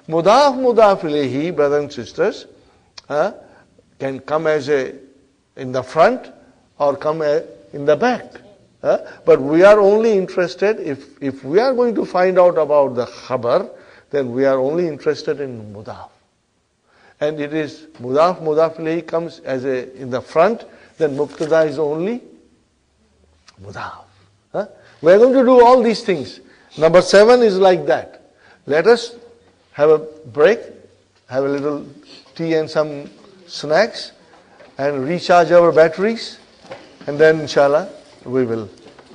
Mudaf ilayhi, brothers and sisters, can come as in the front or come in the back. But we are only interested, if we are going to find out about the khabar, then we are only interested in mudaf. And it is mudaf ilayhi comes as in the front, then mubtada is only mudaf. We are going to do all these things. Number 7 is like that. Let us have a break, have a little tea and some snacks, and recharge our batteries, and then inshallah we will.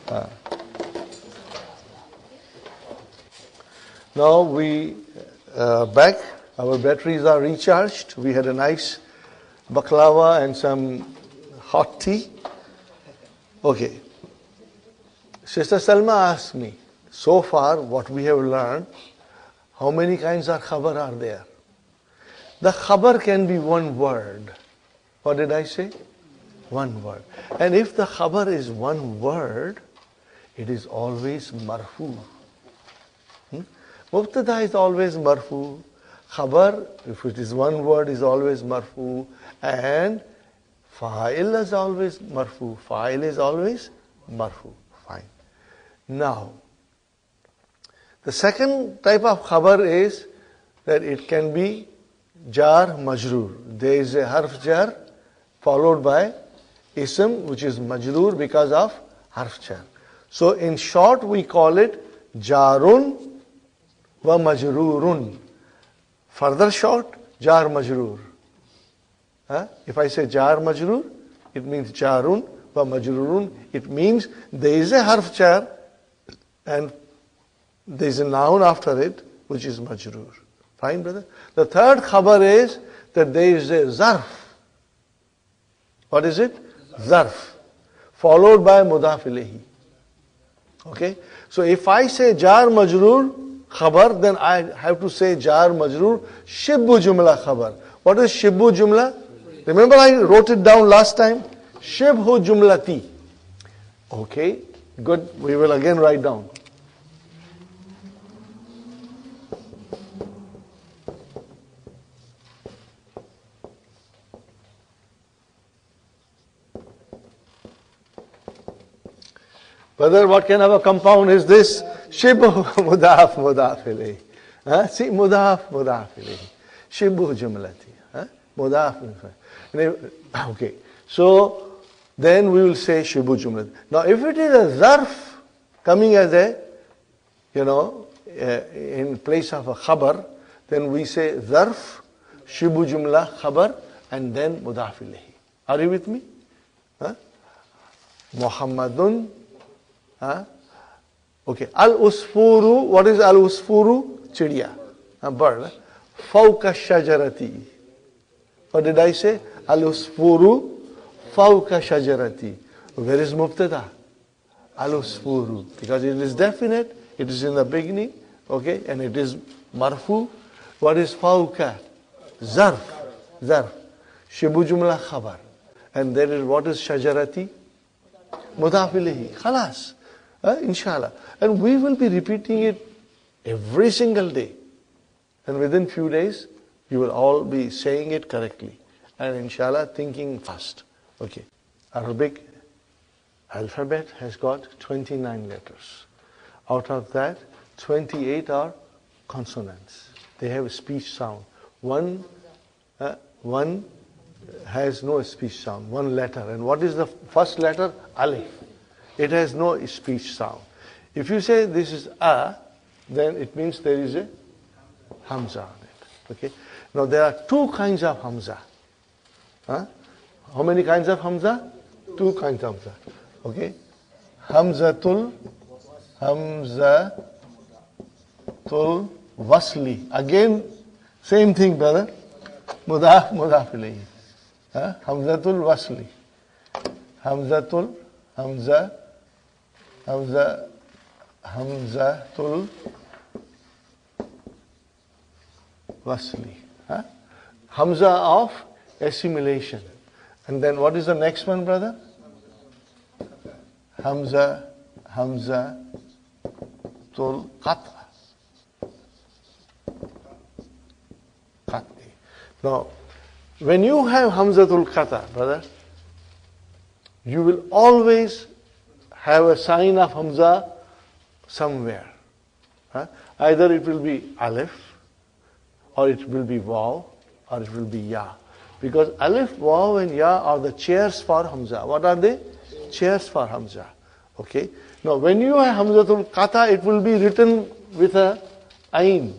Now we back. Our batteries are recharged. We had a nice baklava and some hot tea. Okay. Sister Salma asked me, so far what we have learned, how many kinds of khabar are there? The khabar can be one word. What did I say? One word. And if the khabar is one word, it is always marfu. Mubtada is always marfu. Khabar, if it is one word, is always marfu. And fa'il is always marfu. Fa'il is always marfu. Fine. Now, the second type of khabar is that it can be jar majroor. There is a harf jar followed by ism which is majroor because of harf jar. So in short we call it jarun wa majroorun. Further short, jar majroor. If I say jar majroor, it means jarun wa majroorun. It means there is a harf jar and there is a noun after it which is majroor. Fine, brother? The third khabar is that there is a zarf. What is it? Zarf. Followed by mudaf ilayhi. Okay? So if I say jar majroor khabar, then I have to say jar majroor shibbu jumla khabar. What is shibbu jumla? Remember I wrote it down last time? Shibhu jumlati. Okay, good. We will again write down. Brother, what kind of a compound is this? Shibhu mudaf ilayhi. See, mudaf ilayhi. Shibhu jumlati. Mudaf. Okay. So, then we will say shibhu jumlati. Now, if it is a zarf coming as in place of a khabar, then we say zarf, shibhu jumla, khabar, and then mudaf ilayhi. Are you with me? Muhammadun. Okay. Al-usfuru, what is al-usfuru? Chidiya, a bird. Fawka shajarati. What did I say? Al-usfuru, fawka shajarati. Where is mubtada? Al-usfuru. Because it is definite, it is in the beginning, okay, and it is marfu. What is fawka? Zarf. Zarf. Shibu jumla khabar. And there is what is shajarati? Mudaf ilayhi. Khalas. Inshallah. And we will be repeating it every single day. And within few days, you will all be saying it correctly. And inshallah, thinking fast. Okay. Arabic alphabet has got 29 letters. Out of that, 28 are consonants. They have a speech sound. One has no speech sound, one letter. And what is the first letter? Alif. It has no speech sound. If you say this is a, then it means there is a hamza on it. Okay. Now there are two kinds of hamza. How many kinds of hamza? Two kinds of hamza. Okay. Hamzatul wasli. Again, same thing, brother. Mudaf ilayhi. Hamzatul wasli. Hamzatul wasli. Hamza of assimilation. And then what is the next one, brother? Hamzatul qat'a. qat'i. Now, when you have Hamzatul Qata, brother, you will always have a sign of Hamza somewhere. Either it will be Alif, or it will be Waw, or it will be Ya. Because Alif, Waw and Ya are the chairs for Hamza. What are they? Chairs for Hamza. Okay. Now when you have Hamzatul Qata, it will be written with a Ain.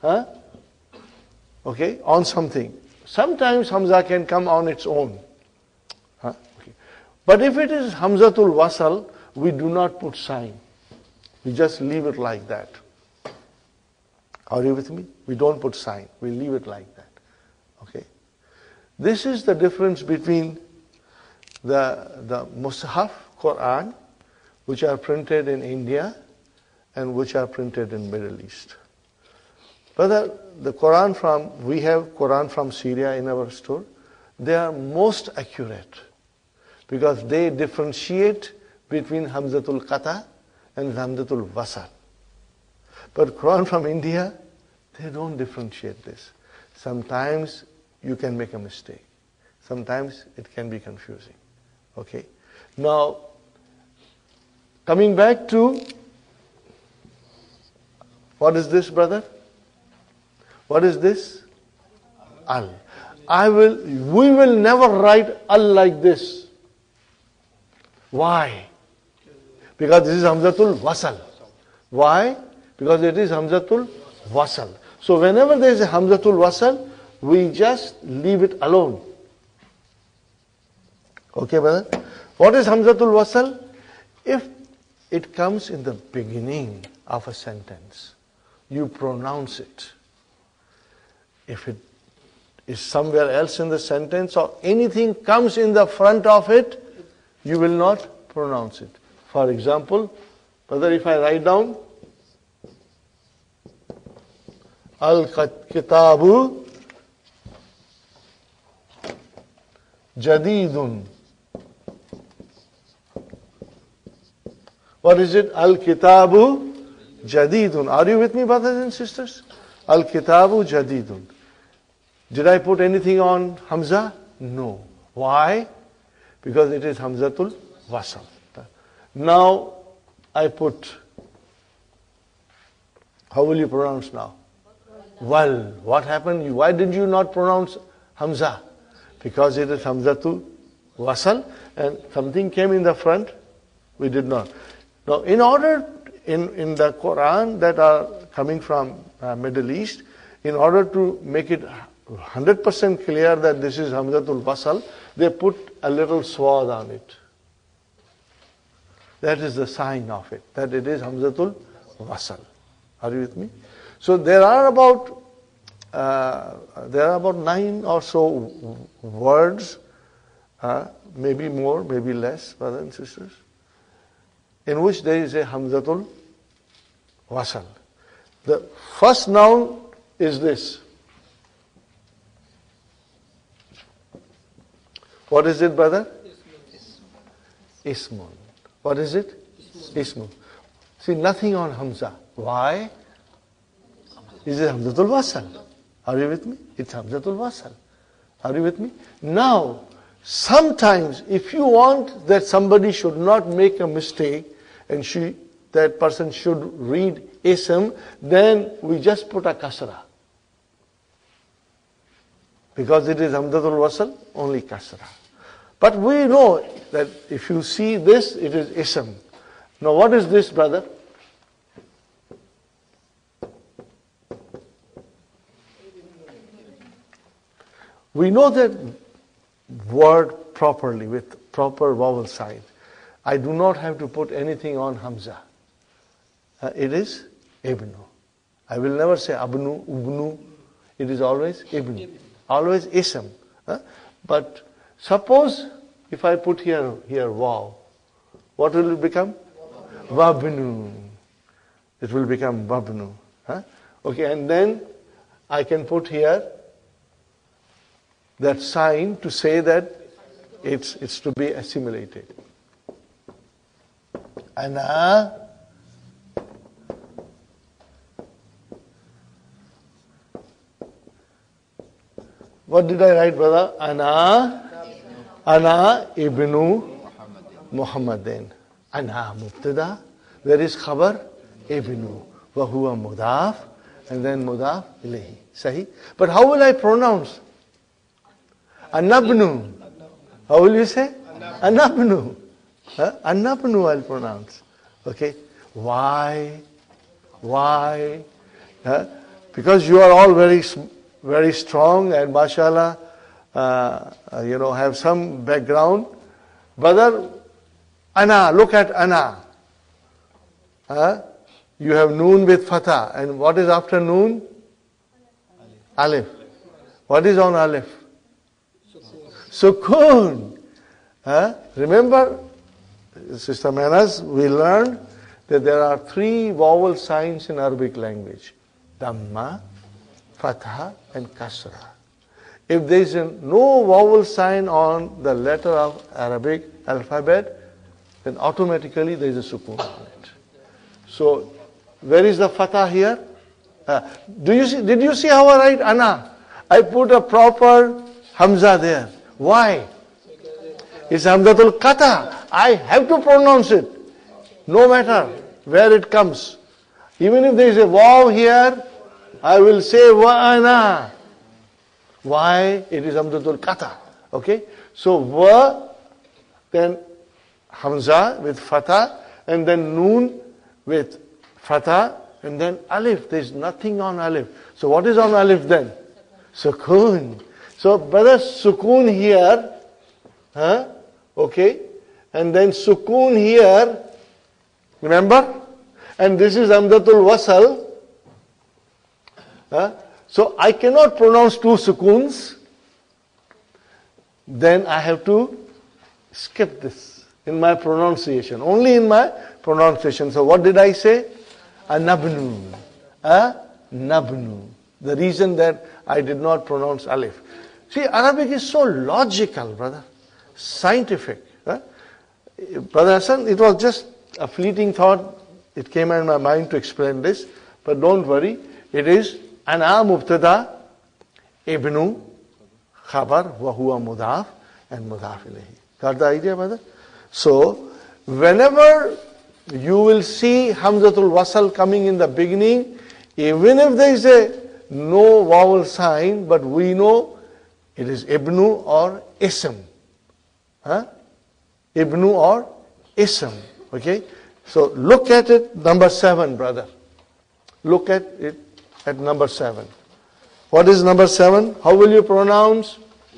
Okay, on something. Sometimes Hamza can come on its own. Okay. But if it is Hamzatul Wasal, we do not put sign. We just leave it like that. Are you with me? We don't put sign. We leave it like that. Okay. This is the difference between the Mus'haf Quran, which are printed in India and which are printed in Middle East. Brother, we have Quran from Syria in our store. They are most accurate because they differentiate between Hamzatul Qata and Hamzatul Wasal. But Quran from India, they don't differentiate this. Sometimes you can make a mistake. Sometimes it can be confusing. Okay. Now, coming back to, what is this, brother? What is this? Al. We will never write Al like this. Why? Because this is Hamzatul Wasal. Why? Because it is Hamzatul Wasal. So whenever there is a Hamzatul Wasal, we just leave it alone. Okay, brother? What is Hamzatul Wasal? If it comes in the beginning of a sentence, you pronounce it. If it is somewhere else in the sentence or anything comes in the front of it, you will not pronounce it. For example, brother, if I write down Al-Kitabu Jadidun. What is it? Al-Kitabu Jadidun. Are you with me, brothers and sisters? Al-Kitabu Jadidun. Did I put anything on Hamza? No. Why? Because it is Hamzatul Wasal. Now I put, how will you pronounce now? Wal. What happened? Why did you not pronounce Hamza? Because it is Hamzatul Wasal and something came in the front, we did not. Now in the Quran that are coming from Middle East, in order to make it 100% clear that this is Hamzatul Wasal, they put a little swad on it. That is the sign of it, that it is Hamzatul Wasal. Are you with me? So there are about 9 or so words, maybe more, maybe less, brothers and sisters, in which there is a Hamzatul Wasal. The first noun is this. What is it, brother? Ismun. What is it? Ismun. See, nothing on Hamza. Why? Is it Hamzatul Wasal? Are you with me? It's Hamzatul Wasal. Are you with me? Now, sometimes if you want that somebody should not make a mistake and that person should read Ism, then we just put a kasra. Because it is Hamzatul Wasal, only kasra. But we know that if you see this, it is Ism. Now what is this, brother? We know that word properly with proper vowel sign. I do not have to put anything on Hamza. It is Ibnu. I will never say Abnu, Ubnu. It is always Ibnu. Always Ism. But suppose if I put here Waw, what will it become? Wabnu. It will become Wabnu. Okay, and then I can put here that sign to say that it's to be assimilated. Ana What did I write, brother? Ana ibnu Muhammadin. Ana mubtada. Where is khabar? Ibnu. Wa huwa mudaf. And then mudaf ilayhi. Sahi? But how will I pronounce? Anabnu. How will you say? Anabnu. Anabnu I'll pronounce. Okay? Why? Because you are all very, very strong and mashallah, have some background. Brother, ana, look at ana. You have noon with fatha. And what is after noon? Alif. What is on alif? Sukun. Remember, Sister Manas, we learned that there are 3 vowel signs in Arabic language. Dhamma, Fatha and Kasra. If there is no vowel sign on the letter of Arabic alphabet, then automatically there is a sukun on it. So, where is the Fatha here? Did you see how I write Ana? I put a proper Hamza there. Why? It's Hamzatul Qata. I have to pronounce it. No matter where it comes. Even if there is a waw here, I will say wa ana. Why? It is Hamzatul Qata. Okay? So wa, then Hamza with Fatha, and then Noon with Fatha, and then Alif. There is nothing on Alif. So what is on Alif then? Sukun. So brother, Sukun here, okay, and then Sukun here, remember? And this is Hamzatul Wasal. So I cannot pronounce 2 sukuns. Then I have to skip this in my pronunciation. Only in my pronunciation. So what did I say? Anabnu. Nabnu. The reason that I did not pronounce alif. See, Arabic is so logical, brother. Scientific. Brother Hassan, it was just a fleeting thought. It came in my mind to explain this. But don't worry. It is Ana mubtada, ibnu, khabar, wa huwa mudaf, and mudaf ilayhi. Got the idea, brother? So, whenever you will see Hamzatul Wasal coming in the beginning, even if there is no vowel sign, but we know it is ibnu or ism. Ibnu or ism. Okay? So, look at it, number 7, brother. Look at it. At number 7. What is number 7? How will you pronounce?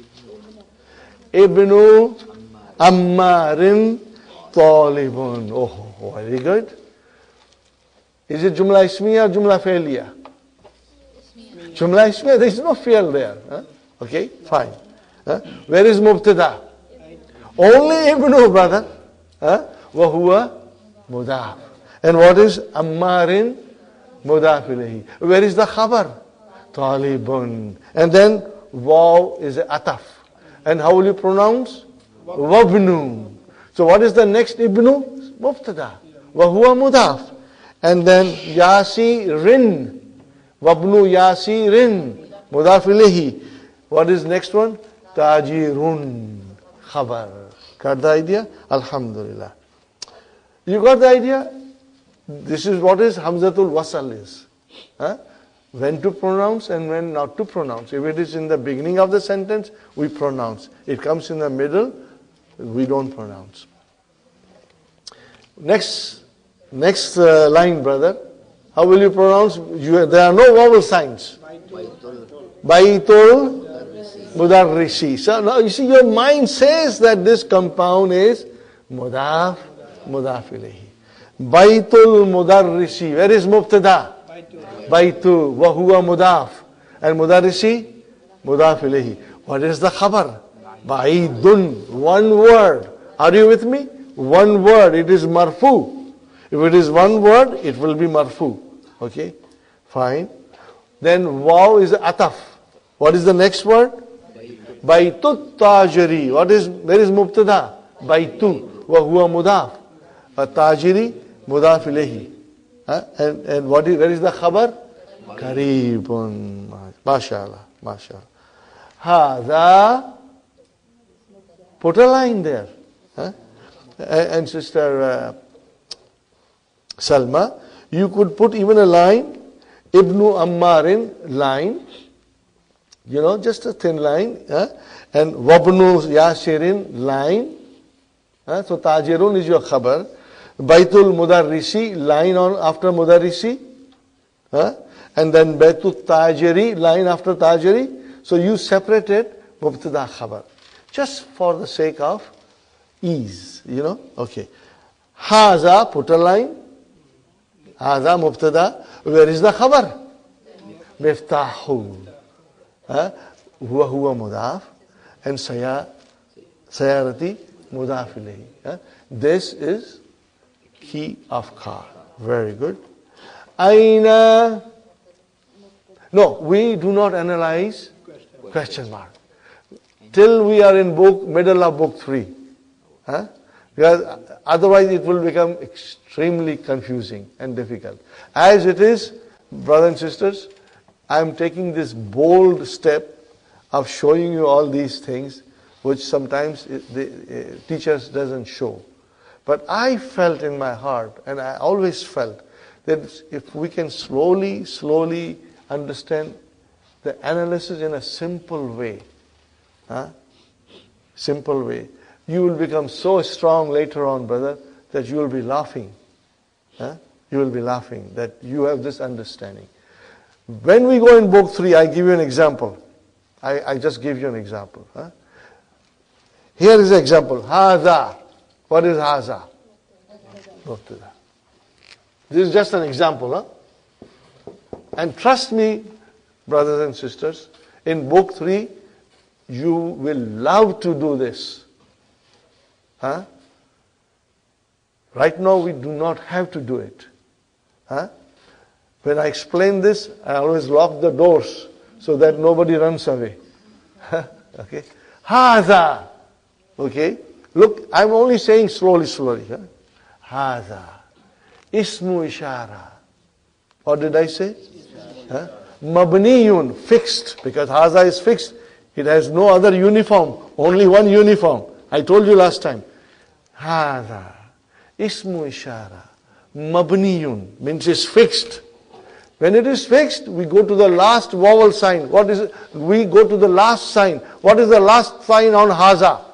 Ibnu Ammarin Talibun. Oh, very good. Is it Jumla Ismiya or Jumla Failiya? Jumla Ismiya, there is no fail there. Okay, fine. Where is Mubtada? Only Ibnu, brother. Wa huwa Mudaf. And what is Ammarin? Mudaf ilayhi. Where is the khabar? Talibun. And then waw is ataf. And how will you pronounce? Wabnu. So what is the next ibnu? Mubtada. Wa huwa mudaf. And then yasirin. Wabnu yasirin. Mudaf ilayhi. What is next one? Tajirun. Khabar. Got the idea? Alhamdulillah. You got the idea? This is what is Hamzatul Wasal is. When to pronounce and when not to pronounce. If it is in the beginning of the sentence, we pronounce. It comes in the middle, we don't pronounce. Next line, brother. How will you pronounce? There are no vowel signs. Baitul Mudarrisi. So now you see your mind says that this compound is Mudaf ilayhi. Baitul Mudarrisi. Where is Mubtada? Baitu. Wa huwa Mudaf. And Mudarrisi? Mudaf ilayhi. What is the khabar? Baidun. One word. Are you with me? One word. It is marfu. If it is one word, it will be marfu. Okay? Fine. Then waw is ataf. What is the next word? Baitut tajiri. Where is Mubtada? Baitu. Wa huwa Mudaf. Tajiri. Mudaf ilayhi. And where is the khabar? Kareebun. MashaAllah. Hada. Put a line there. Huh? And Sister Salma, you could put even a line, Ibnu Ammarin line, just a thin line, and Wabnu Yashirin line. So Tajirun is your khabar. Baitul Mudarrisi, line on after Mudarrisi. And then Baitul Tajiri, line after Tajiri. So you separated Mubtada khabar. Just for the sake of ease, Okay. Haza, put a line. Haza Mubtada. Where is the khabar? Miftahu. Huwa huwa mudaf. And sayarati mudaf ilayhi. This is key of car. Very good. Aina. No, we do not analyze question mark. Till we are in middle of book 3. Because otherwise it will become extremely confusing and difficult. As it is, brothers and sisters, I am taking this bold step of showing you all these things, which sometimes the teachers doesn't show. But I felt in my heart, and I always felt, that if we can slowly understand the analysis in a simple way, you will become so strong later on, brother, that you will be laughing. You will be laughing that you have this understanding. When we go in book 3, I give you an example. I just give you an example. Here is an example. Haza. What is haza? This is just an example. And trust me, brothers and sisters, in book 3, you will love to do this. Right now we do not have to do it. When I explain this, I always lock the doors so that nobody runs away. Okay? Haza. Okay? Look, I'm only saying slowly. Haza. Ismu ishara. What did I say? Mabniyun, fixed. Because haza is fixed. It has no other uniform. Only one uniform. I told you last time. Haza. Ismu ishara. Mabniyun. Means it's fixed. When it is fixed, we go to the last vowel sign. What is it? We go to the last sign. What is the last sign on haza?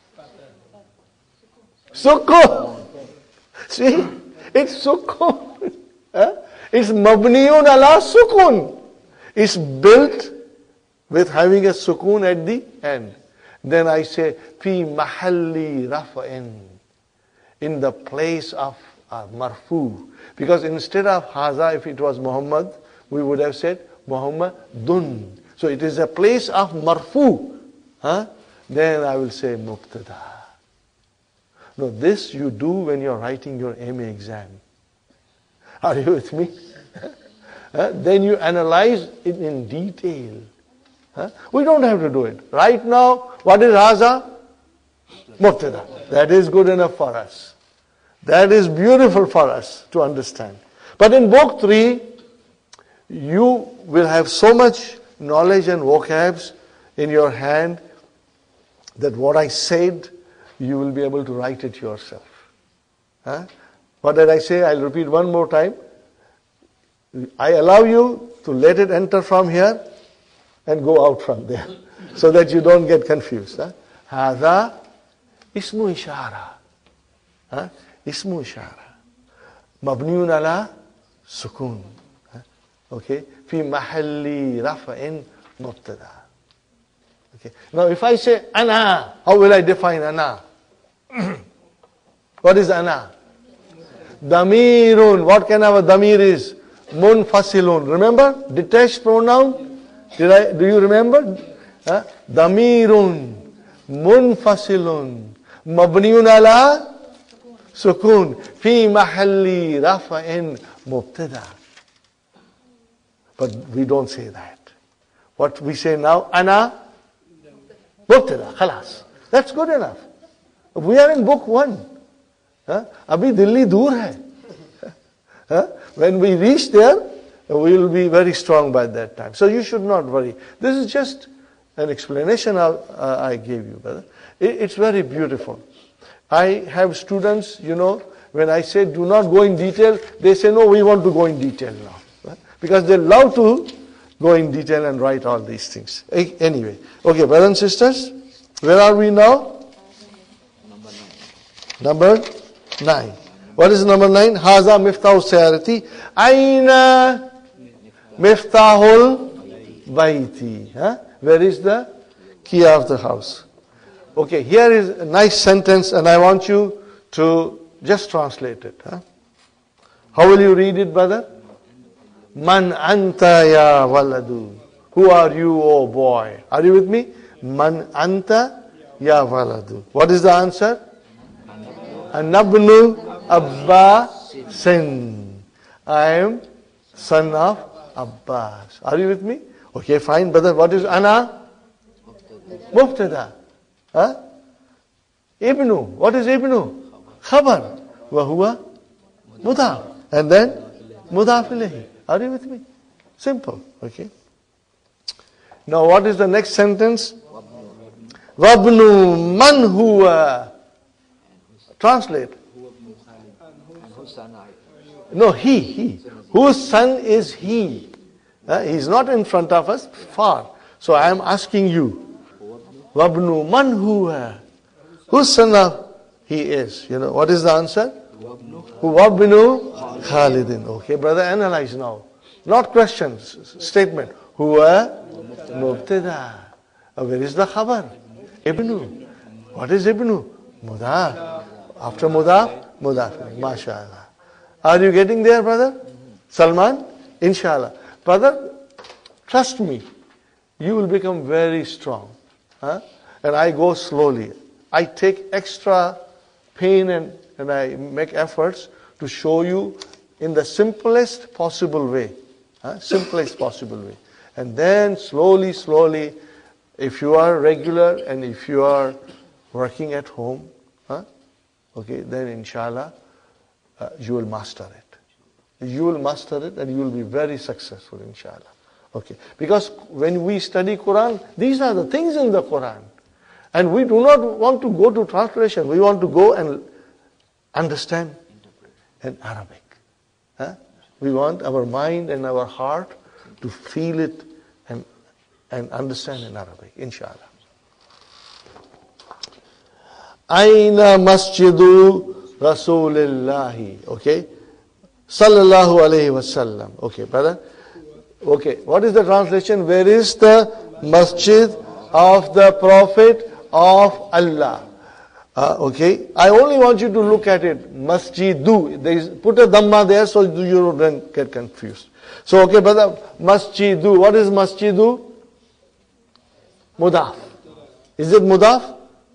Sukun. See? It's sukun. It's mabniyun ala sukun. It's built with having a sukun at the end. Then I say, fi mahalli rafa'in. In the place of marfu. Because instead of haza, if it was Muhammad, we would have said Muhammadun. So it is a place of marfu. Then I will say mubtada. No, this you do when you are writing your MA exam. Are you with me? Then you analyze it in detail. We don't have to do it. Right now, what is haza? Mubtada. That is good enough for us. That is beautiful for us to understand. But in book 3, you will have so much knowledge and vocabs in your hand that what I said, you will be able to write it yourself. What did I say? I'll repeat one more time. I allow you to let it enter from here and go out from there so that you don't get confused. Hada ismu ishara. Ismu ishara. Mabniun ala sukun. Okay? Fi mahalli rafa'in mubtada. Okay. Now if I say ana, how will I define ana? What is ana? Damirun. What kind of a damir is? Munfasilun. Remember? Detached pronoun. Do you remember? Damirun. Munfasilun. Mabniun ala sukun. Fi mahalli rafa'in mubtada. But we don't say that. What we say now, ana mubtada. Khalas. That's good enough. We are in book 1. Abhi Delhi dur hai. When we reach there, we will be very strong by that time. So you should not worry. This is just an explanation I gave you, brother. It's very beautiful. I have students, when I say do not go in detail, they say, no, we want to go in detail now. Right? Because they love to go in detail and write all these things. Anyway, okay, brothers and sisters, where are we now? Number 9. What is number 9? Haza miftahu sayarati. Aina miftahul baiti. Where is the key of the house? Okay, here is a nice sentence and I want you to just translate it. How will you read it, brother? Man anta ya waladu. Who are you, oh boy? Are you with me? Man anta ya waladu. What is the answer? Anabnu Abbasin. I am son of Abbas. Are you with me? Okay, fine, brother. What is ana? Mubtada. Ibnu. What is Ibnu? Khabar. Wahuwa mudaf. And then mudaf ilayhi. Are you with me? Simple. Okay. Now what is the next sentence? Wabnu man huwa. Translate. No, he. Whose son is he? He is not in front of us, far. So I am asking you. Wabnu man huwa. Whose son of he is? What is the answer? Wabnu Khalidin. Okay, brother, analyze now. Not questions, statement. Huwa mubtada. Where is the khabar? Ibnu. What is Ibnu? Mudaf. After mudaf, mudaf. MashaAllah. Are you getting there, brother? Salman? Inshallah. Brother, trust me, you will become very strong. And I go slowly. I take extra pain and I make efforts to show you in the simplest possible way. Simplest possible way. And then slowly, if you are regular and if you are working at home, okay, then inshallah, you will master it. You will master it and you will be very successful, inshallah. Okay. Because when we study Quran, these are the things in the Quran. And we do not want to go to translation. We want to go and understand in Arabic. We want our mind and our heart to feel it and understand in Arabic, inshallah. Aina masjidu Rasulillahi. Okay. Sallallahu alayhi wasallam. Okay, brother. Okay. What is the translation? Where is the masjid of the Prophet of Allah? Okay. I only want you to look at it. Masjidu. Put a dhamma there so you don't get confused. So, okay, brother. Masjidu. What is masjidu? Mudaf. Is it mudaf?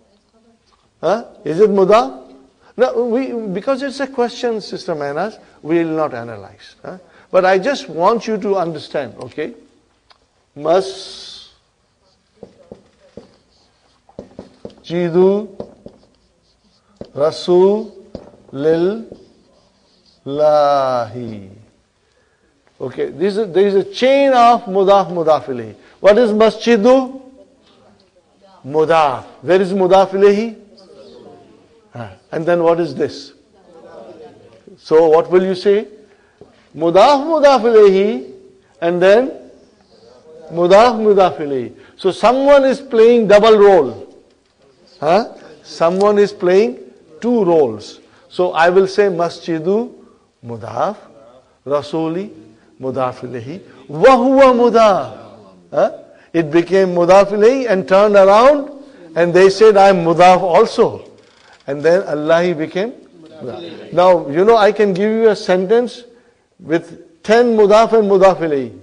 Is it mudaf? No, because it's a question, Sister Manas, we will not analyze. But I just want you to understand, okay? Masjidu Rasulillahi. Okay, there is a chain of mudaf ilayhi. What is masjidu? Mudaf. Where is mudaf ilayhi? And then what is this? So what will you say? Mudaf ilayhi and then mudaf ilayhi. So someone is playing double role. Someone is playing two roles. So I will say masjidu mudaf, rasuli mudaf ilayhi, wa huwa mudaf. It became mudaf ilayhi and turned around and they said I am mudaf also. And then Allah became mudaf. Now, I can give you a sentence with 10 mudaf and mudaf ilayhi.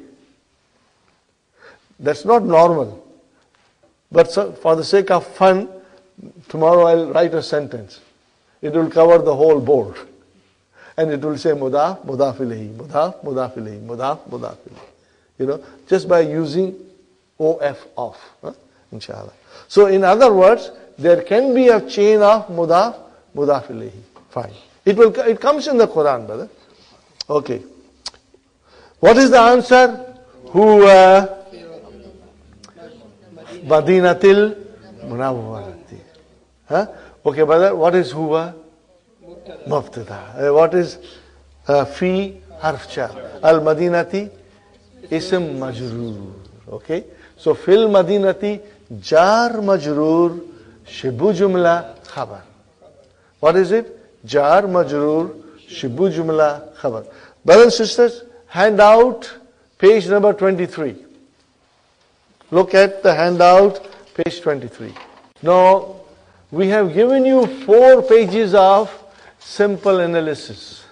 That's not normal. But for the sake of fun, tomorrow I'll write a sentence. It will cover the whole board. And it will say mudaf ilayhi, mudaf ilayhi, mudaf ilayhi. Just by using OF off. Inshallah. So in other words, there can be a chain of mudaf ilayhi. Fine. It comes in the Quran, brother. Okay. What is the answer? Huwa Madinatil Munawwarati. Huh? Okay, brother, what is huwa? Mubtada. What is fi? Harf jar. Al Madinati? Ism majroor. Okay? So, fil Madinati, jar majroor, shibu jumla, khabar. What is it? Jar majroor, shibu jumla, khabar. Brothers and sisters, handout, page number 23. Look at the handout, page 23. Now, we have given you 4 pages of simple analysis.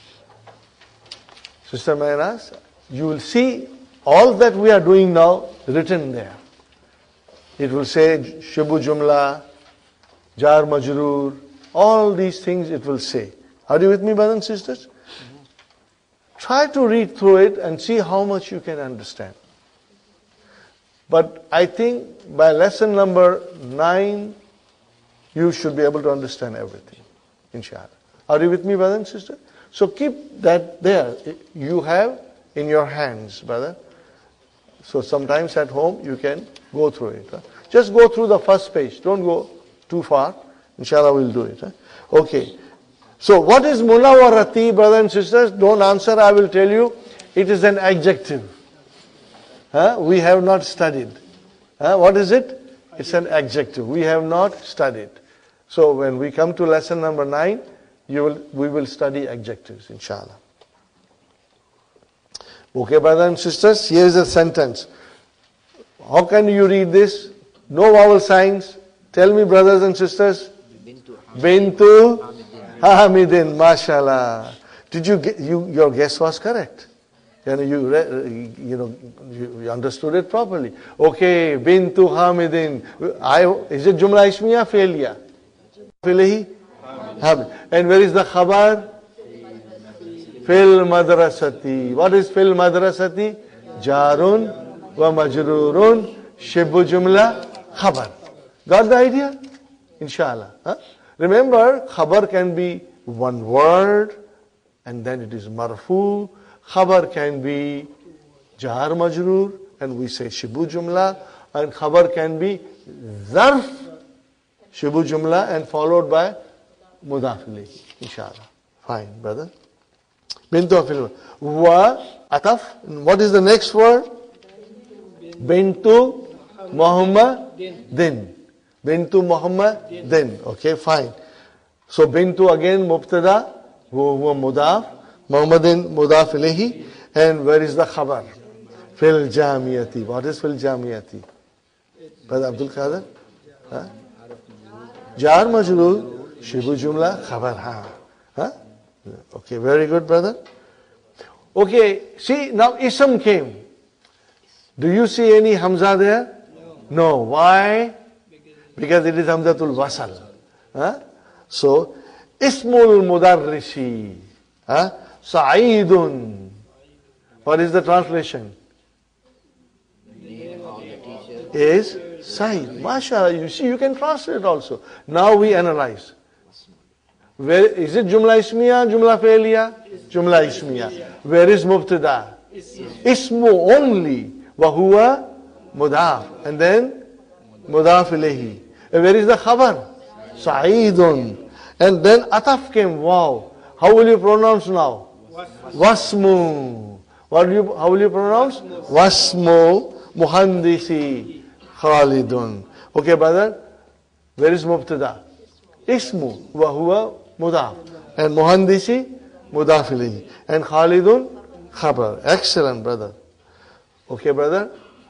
Sister Mayras, you will see all that we are doing now written there. It will say Shibu Jumla, Jar Majroor, all these things it will say. Are you with me, brothers and sisters? Try to read through it and see how much you can understand. But I think by lesson number 9, you should be able to understand everything, inshallah. Are you with me, brother and sister? So keep that there. You have in your hands, brother. So sometimes at home you can go through it. Just go through the first page. Don't go too far. Inshallah we'll do it. Okay. So what is munawwarati, brothers and sisters? Don't answer, I will tell you. It is an adjective. We have not studied. What is it? It's an adjective. We have not studied. So when we come to lesson number 9, we will study adjectives, inshallah. Okay, brothers and sisters, here is a sentence. How can you read this? No vowel signs. Tell me, brothers and sisters. Bintu Hamidin, mashallah. Did you get, your guess was correct? You understood it properly. Okay, Bintu Hamidin. Is it Jumla Ismiya, Fi'liya? Fi'lihi? And where is the khabar? Fil madrasati. What is fil madrasati? Jarun wa majrurun shibu jumla khabar. Got the idea? Inshallah. Remember, khabar can be one word and then it is marfu. Khabar can be jar majrur and we say shibu jumla. And khabar can be zarf shibu jumla and followed by mudaf ilayhi. Inshallah. Fine, brother. Bintu afil. Wa ataf. What is the next word? Bintu Muhammadin. Bintu Muhammadin. Okay, fine. So Bintu again mubtada, huwa mudaf, Muhammadin mudaf ilayhi, and where is the khabar? Fil jamiyati. What is fil jamiyati? Brother Abdul Qadir? Jar majrur, shibu jumla, khabar. Okay, very good, brother. Okay, see, now ism came. Do you see any hamza there? No. Why? Because it is hamzatul wasal. So, ismul mudarrisi. Sa'idun. What is the translation? Is Sa'id. MashaAllah, you see, you can translate also. Now we analyze. Where is it Jumla Ismiya, Jumla Fi'liya? Jumla Ismiya. Where is Mubtada? Ismu only. Wahuwa Mudaf. And then Mudaf ilayhi. And where is the khabar? Sa'idun. And then Ataf came. Wow. How will you pronounce now? Wasmu. How will you pronounce? Wasmu Muhandisi Khalidun. Okay, brother. Where is Mubtada? Ismu wa huwa mudaf. And Muhandisi mudaf ilayhi. And Khalidun khabar. Excellent, brother. Okay, brother.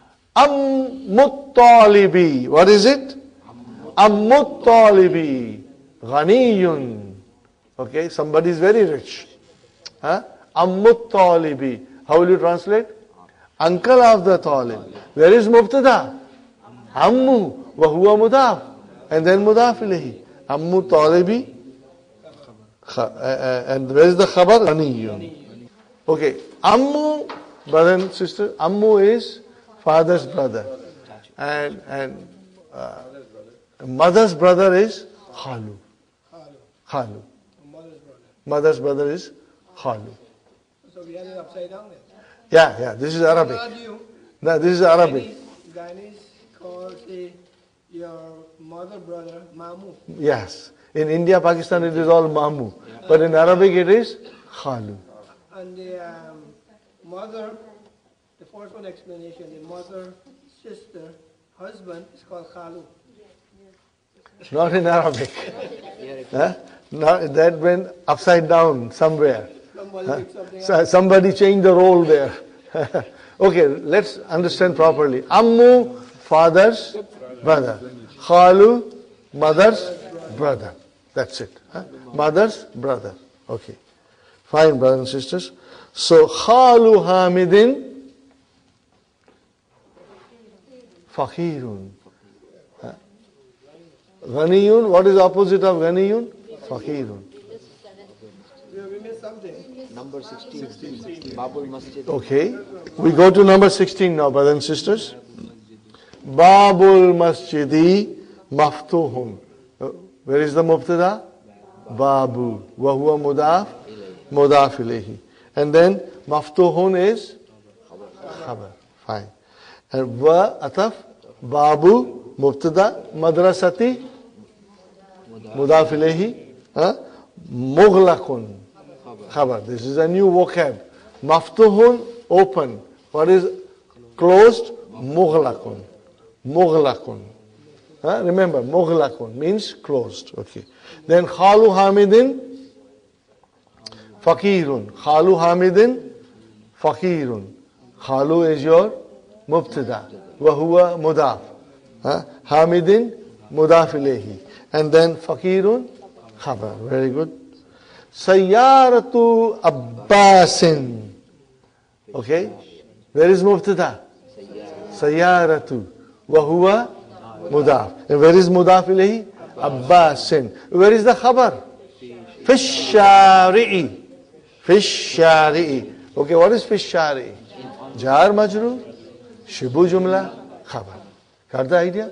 Muttalibi. What is it? Muttalibi. Ghaniyun. Okay, somebody is very rich. Muttalibi. How will you translate? Uncle of the Talib. Where is Mubtada? Ammu wa huwa mudaf. And then mudaf ilayhi. Ammu Talibi. And where is the khabar? Ghaniyun. Okay, Ammu, brother and sister, Ammu is father's brother. And mother's brother is Khalu. Khalu. Mother's brother is Khalu. So we have it upside down then. Yeah, this is Arabic. No, this is Arabic. call, say, your mother, brother, Mamu. Yes. In India, Pakistan, it is all Mamu. But in Arabic, it is Khalu. And the mother, the first one explanation, the mother, sister, husband is called Khalu. Not in Arabic. Huh? Not, that went upside down somewhere. Somebody picked something up. Somebody changed the role there. Okay, let's understand properly. Ammu, father's brother. Khalu, mother's brother. That's it. Huh? Mother's brother. Okay. Fine, brothers and sisters. So, Khalu Hamidin, Fakirun. Ghaniyun, what is opposite of Ghaniyun? Fakirun. We missed something. Number 16. Babul Masjid. Okay. We go to number 16 now, brothers and sisters. Babul Masjidi Maftuhun. Where is the Mubtada? Babu. Wahuwa Mudaf? Mudaf ilayhi. And then Maftuhun is Khabar. Fine. And Wa Ataf Babu Mubtada Madrasati Mudaf ilayhi. Mughlaqun. Khabar. This is a new vocab. Maftuhun, open. What is closed? Mughlaqun. Mughlaqun. Remember, Mughlaqun means closed. Okay. Then Khalu Hamidin, Fakirun. Khalu Hamidin, Fakirun. Khalu is your Mubtada. Wahuwa Mudaf. Hamidin, Mudaf ilayhi. And then Fakirun, Khabar. Very good. Sayyaratu Abbasin. Okay. Where is Mubtada? Sayyaratu. Wahuwa Mudaf. And where is Mudaf ilayhi? Abbasin. Where is the Khabar? Fish Shari'i. Fish Shari'i. Okay, what is Fish Shari'i? Jar Majru, Shibu Jumla, Khabar. Got the idea?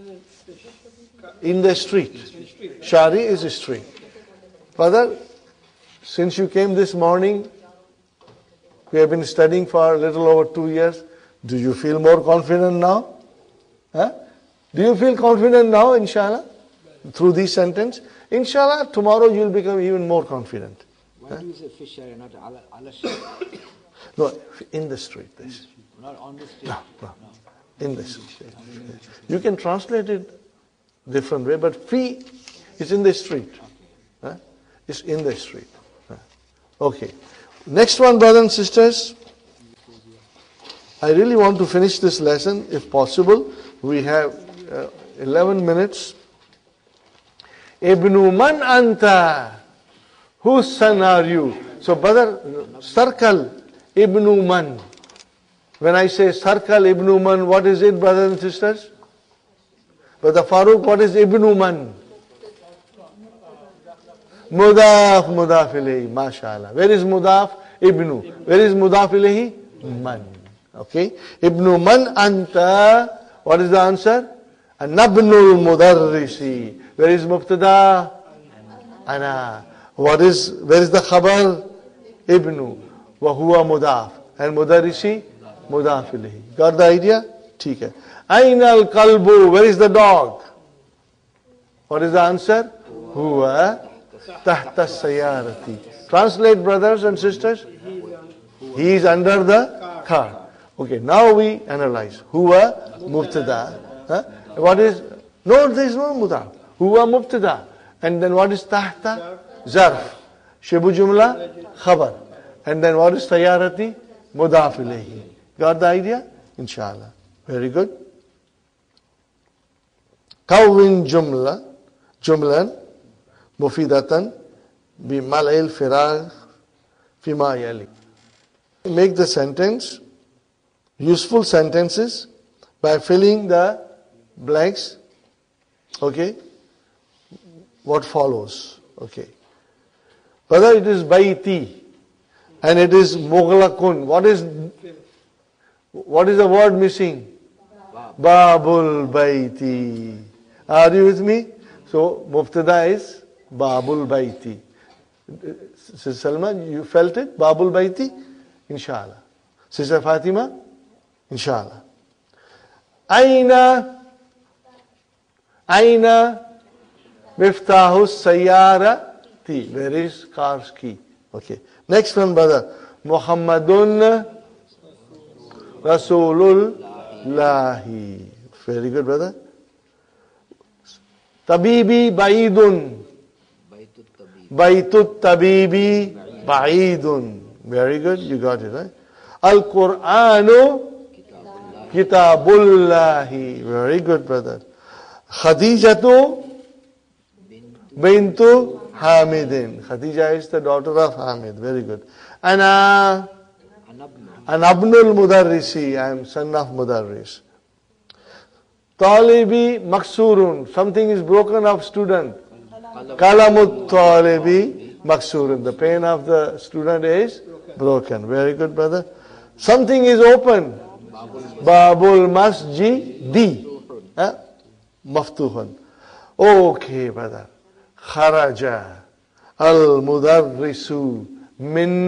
In the street. Shari is a street. Father, since you came this morning, we have been studying for a little over 2 years. Do you feel more confident now? Do you feel confident now, inshallah? Through this sentence? Inshallah, tomorrow you will become even more confident. Why do you say fish area, not ala street? No, in the street. This. Not on the street. No. In the street. You can translate it different way, but fi is in the street. It's in the street. Okay. Next one, brothers and sisters. I really want to finish this lesson if possible. We have 11 minutes. Ibnu man anta. Whose son are you? So, brother, circle Ibnu man. When I say circle Ibnu man, what is it, brothers and sisters? Brother Farooq, what is Ibnu man? Mudaf, Mudaf ilayhi, mashallah. Where is Mudaf? Ibnu. Where is Mudaf ilayhi? Man. Okay. Ibnu man anta. What is the answer? Nabnul mudarrisi. Where is Mubtada? Ana. Where is the khabar? Ibnu. Wa huwa mudaf. And mudarrisi? Mudaf ilayhi. Got the idea? ठीक है. Aina al-kalbu. Where is the dog? What is the answer? Huwa tahta sayyarati. Translate, brothers and sisters. He is under the car. Okay, now we analyze. Huwa mubtada. What is? No, there is no mudaf. Huwa mubtada. And then what is tahta? Zarf. Shibu jumla? Khabar. And then what is sayyarati? Mudaf ilayhi. Got the idea? Inshallah. Very good. Kawin jumlan mufidatan bi mal'il firagh fima yali. Make the sentence useful sentences by filling the blanks. Okay. What follows? Okay. Whether it is baiti and it is mughlaqun. What is the word missing? Babul baiti. Are you with me? So mubtada is Babul baiti. Sister Salma, you felt it? Babul baiti? Inshallah. Sister Fatima? Inshallah. Aina Aina miftahu sayyarati. Where is car's key? Okay. Next one, brother. Muhammadun Rasulullahi. Very good, brother. Tabibi Baidun. Baitut Tabibi Baidun. Very good, you got it, right? Al-Qur'anu Kitabullahi. Very good, brother. Khadijatu Bintu Hamidin. Khadija is the daughter of Hamid. Very good. Ana Abnul Mudarrisi. I am son of Mudarris. Talibi Maksurun. Something is broken of student. Kalamut Talibi Maksurun. The pen of the student is broken. Very good, brother. Something is open. Babul Masjidi. Maftuhun. Okay, brother. Kharaja al-mudarrisu min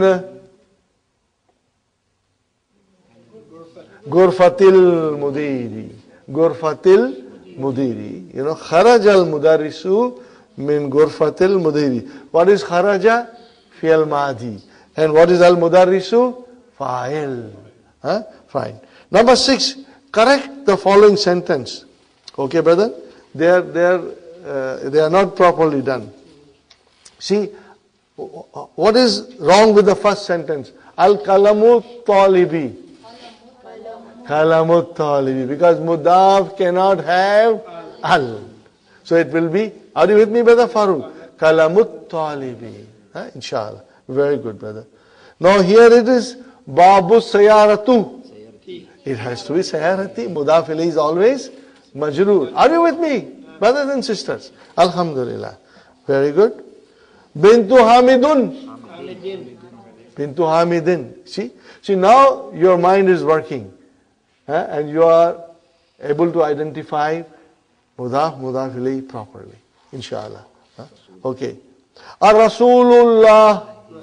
Gurfatil Mudiri. Gurfatil Mudiri. You know, kharaja al-mudarrisu min Gurfatil Mudiri. What is kharaja? Fi'al Madi. And what is al-mudarrisu? Fa'il. Fine. Number 6. Correct the following sentence. Okay, brother? They are not properly done. See, what is wrong with the first sentence? Al-kalamu talibi. Kalamu talibi. Because mudaf cannot have al. So it will be, are you with me, brother Farooq? Kalamu talibi. Inshallah. Very good, brother. Now here it is, babu sayaratu. It has to be sayarati. Mudaf ilayhi is always majroor. Are you with me, brothers and sisters? Alhamdulillah. Very good. Bintu Hamidun. Bintu Hamidin. See now your mind is working. And you are able to identify mudaf ilayhi properly. Inshallah. Okay. Ar-Rasulullah.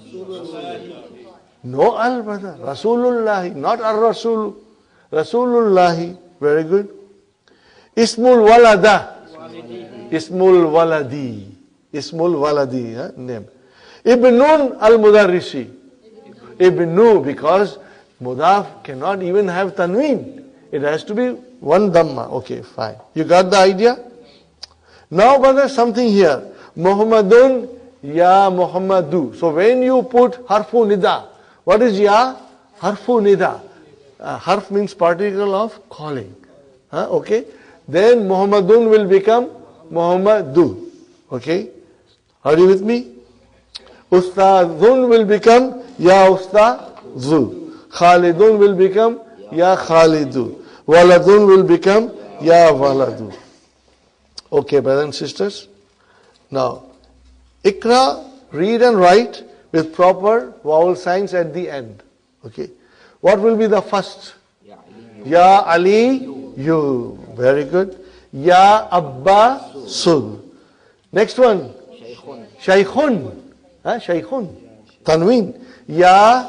No al, brother. Rasulullah. Not ar-Rasul. Rasulullahi. Very good. Ismul walada. Ismul waladi. Ismul waladi. Name. Ibnun al-mudarrisi. Ibnu, because mudaf cannot even have tanween. It has to be one dhamma. Okay, fine. You got the idea? Now, brother, something here. Muhammadun ya Muhammadu. So when you put harfu nida, what is ya? Harfu nida. Harf means particle of calling. Okay? Then Muhammadun will become Muhammadu. Okay? Are you with me? Ustadun will become ya Ustadhu. Khalidun will become ya Khalidu. Waladun will become ya Waladu. Okay, brothers and sisters. Now, Ikra, read and write with proper vowel signs at the end. Okay. What will be the first? Ya Ali, you. Very good. Ya Abba, Sul. Next one. Shaykhun. Shaykhun. Tanween. Ya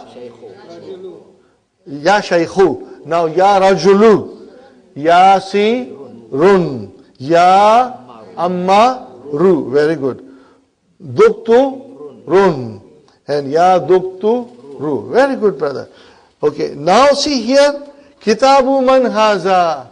Shaykhu. Now Ya Rajulu. Ya Sirun. Ya Ammaru. Very good. Duktu Run. And Ya Duktu Ru. Very good, brother. Okay. Now see here. Kitabu man haza.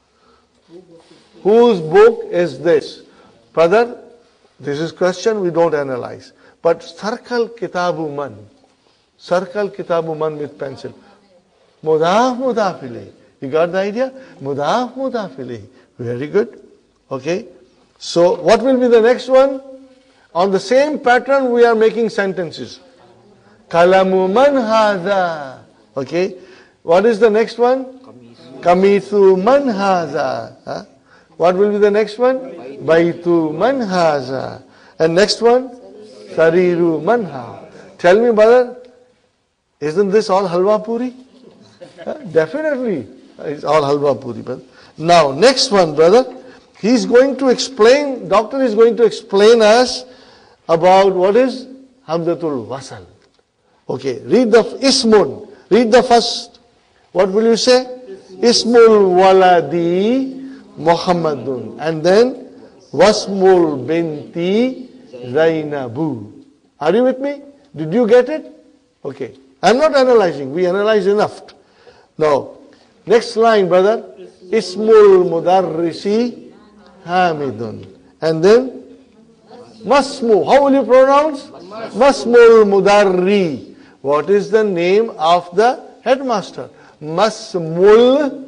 Whose book is this? Brother, this is question we don't analyze. But circle Kitabu man. Circle Kitabu man with pencil. Mudaf ilayhi. You got the idea? Mudaf ilayhi. Very good. Okay. So what will be the next one? On the same pattern we are making sentences. Kalamu man hadha. Okay. What is the next one? Kamithu man hadha. What will be the next one? Baitu man hadha. And next one? Sariru man hadha. Tell me, brother, isn't this all halwa puri? Definitely. It's all halwa puri, brother. Now, next one, brother. He's going to explain, doctor is going to explain us about what is Hamzatul Wasal. Okay, read the Ismun. Read the first. What will you say? Ismul Waladi Muhammadun. And then Wasmul binti Zainabu. Are you with me? Did you get it? Okay. I'm not analyzing. We analyze enough. Now, next line, brother. Ismul mudarrisi Hamidun. And then Masmu. How will you pronounce? Masmul mudarri. What is the name of the headmaster? Masmul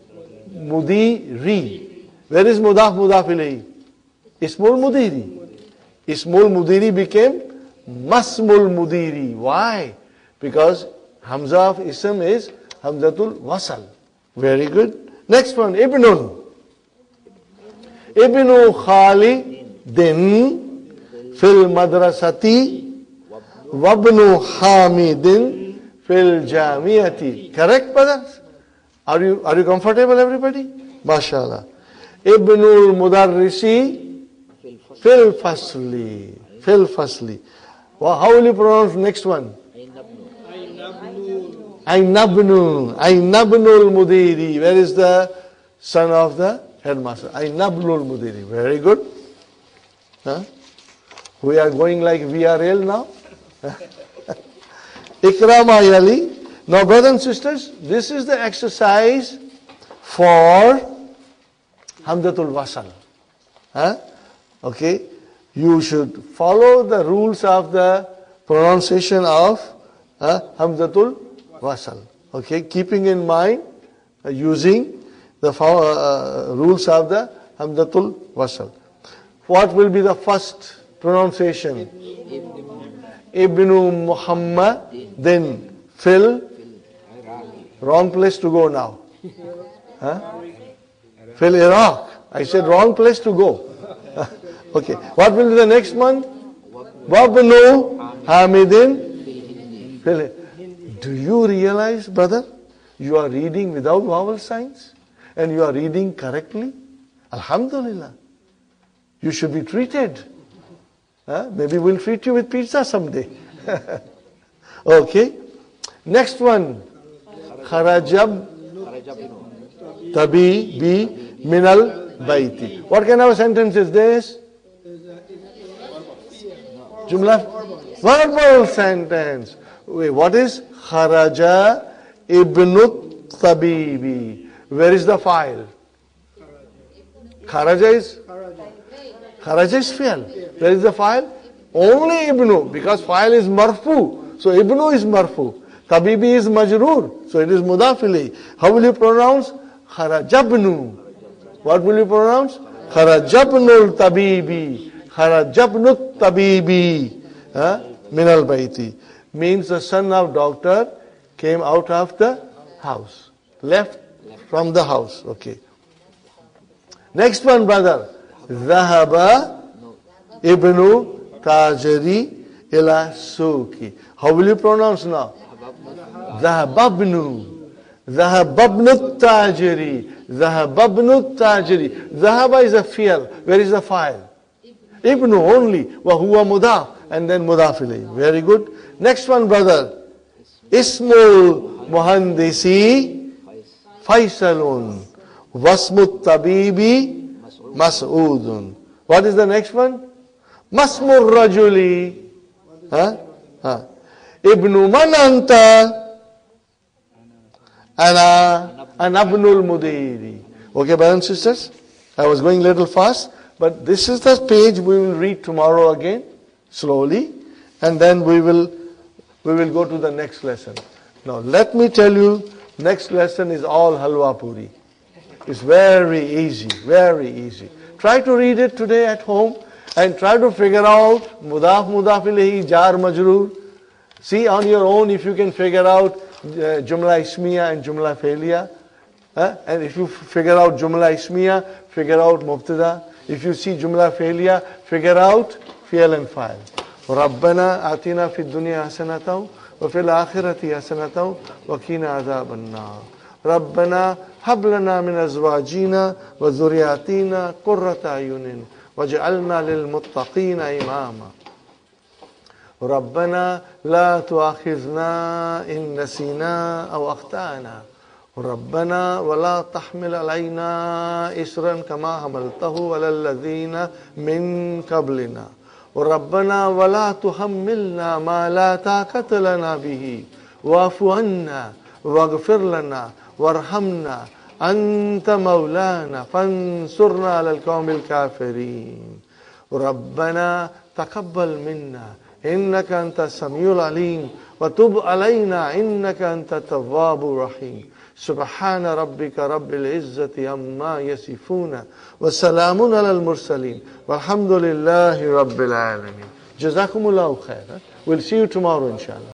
mudiri. Where is mudaf ilayhi? Ismul mudiri. Ismul mudiri became Masmul mudiri. Why? Because Hamza of Ism is Hamzatul Wasal. Very good. Next one, Ibnun. Ibnu Khalidin fil madrasati wabnu Hamidin fil jamiati. Correct, brothers? Are you comfortable, everybody? MashaAllah. Ibnul Mudarrisi fil fasli. Fil fasli. Well, how will you pronounce next one? Ainabnul Mudiri. Where is the son of the headmaster? Ainabnul Mudiri. Very good. Huh? We are going like VRL now. Ikram Ayali. Now, brothers and sisters, this is the exercise for Hamzatul Wasal. Huh? Okay. You should follow the rules of the pronunciation of Hamzatul Wasal. Okay, keeping in mind using the rules of the Hamzatul Wasal. What will be the first pronunciation? Ibnu Muhammad, then Fil. Wrong place to go now. Fil Iraq. I said wrong place to go. Okay, what will be the next one? Wabnu Hamidin Fil. Do you realize, brother, you are reading without vowel signs and you are reading correctly? Alhamdulillah. You should be treated. Maybe we'll treat you with pizza someday. Okay. Next one. Kharajab Tabi bi Minal Baiti. What kind of a sentence is this? Jumla? Verbal sentence. Wait, what is Kharaja Ibnu Tabibi? Where is the file? Kharaja is fi'al. Where is the file? Only Ibnu, because file is marfu. So Ibnu is marfu. Tabibi is majroor. So it is mudaf ilayhi. How will you pronounce? Kharajabnu. What will you pronounce? Kharajabnul Tabibi. Kharajabnut Tabibi. Minal Baiti. Means the son of doctor came out of the house. Left from the house. Okay. Next one, brother. Zahaba Ibnu Tajari ila Suki. How will you pronounce now? Zahababnu. Zahababnu Tajari. Zahababnu Tajari. Zahaba is a fi'al. Where is the file? Ibnu only. Wa huwa mudaf. And then mudaf ilayhi. Very good. Next one, brother. Ismul Muhandisi Faisalun. Wasmut Tabibi Mas'udun. What is the next one? Masmur Rajuli. Ibnu Mananta. Ana Anabnul Mudiri. Okay, brothers and sisters? I was going a little fast, but this is the page we will read tomorrow again, slowly, and then we will go to the next lesson. Now, let me tell you, next lesson is all halwa puri. It's very easy, very easy. Try to read it today at home and try to figure out mudaf ilayhi, jar majroor. See on your own if you can figure out jumla ismiya and jumla failiya. And if you figure out jumla ismiya, figure out mubtada. If you see jumla failiya, figure out fi'l and fa'il. ربنا آتنا في الدنيا حسنة وفي الآخرة حسنة وقنا عذاب النار. ربنا هب لنا من أزواجنا وذرياتنا قرة أعين واجعلنا للمتقين إماما. ربنا لا تؤاخذنا إن نسينا أو أخطأنا. ربنا ولا تحمل علينا إصرا كما حملته على الذين من قبلنا ربنا ولا تحملنا ما لا طاقة لنا به واعف عنا واغفر لنا وارحمنا أنت مولانا فانصرنا على القوم الكافرين ربنا تقبل منا إنك أنت السميع العليم وتب علينا إنك أنت التواب الرحيم سبحان ربك رب العزة عما يصفون وسلام على المرسلين والحمد لله رب العالمين. Jazakumullahu khair. We'll see you tomorrow inshallah.